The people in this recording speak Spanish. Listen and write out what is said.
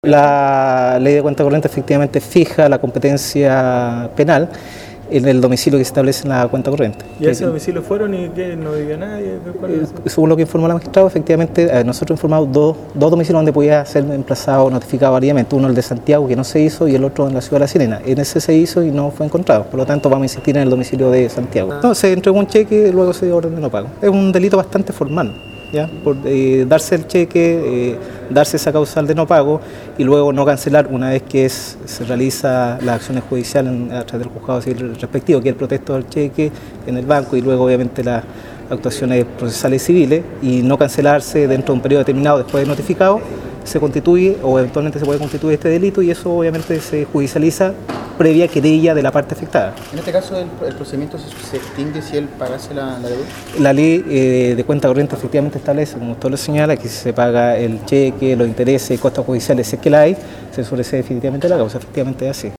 La ley de cuenta corriente efectivamente fija la competencia penal en el domicilio que se establece en la cuenta corriente. ¿Y a ese domicilio fueron y qué? ¿No vivió nadie? Según lo que informó la magistrado, efectivamente nosotros informamos dos domicilios donde podía ser emplazado o notificado válidamente. Uno el de Santiago, que no se hizo, y el otro en la ciudad de La Serena. En ese se hizo y no fue encontrado. Por lo tanto, vamos a insistir en el domicilio de Santiago. No, se entregó un cheque y luego se dio orden de no pago. Es un delito bastante formal, ¿ya? Por darse el cheque, darse esa causal de no pago y luego no cancelar una vez que se realiza las acciones judiciales a través del juzgado civil respectivo, que es el protesto del cheque en el banco y luego obviamente las actuaciones procesales civiles, y no cancelarse dentro de un periodo determinado después de notificado, se constituye o eventualmente se puede constituir este delito, y eso obviamente se judicializa previa querella de la parte afectada. En este caso, ¿el procedimiento se extingue si él pagase la deuda? La ley de cuenta corriente efectivamente establece, como usted lo señala, que si se paga el cheque, los intereses y costos judiciales, si es que la hay, se sobresee definitivamente la causa. Efectivamente es así.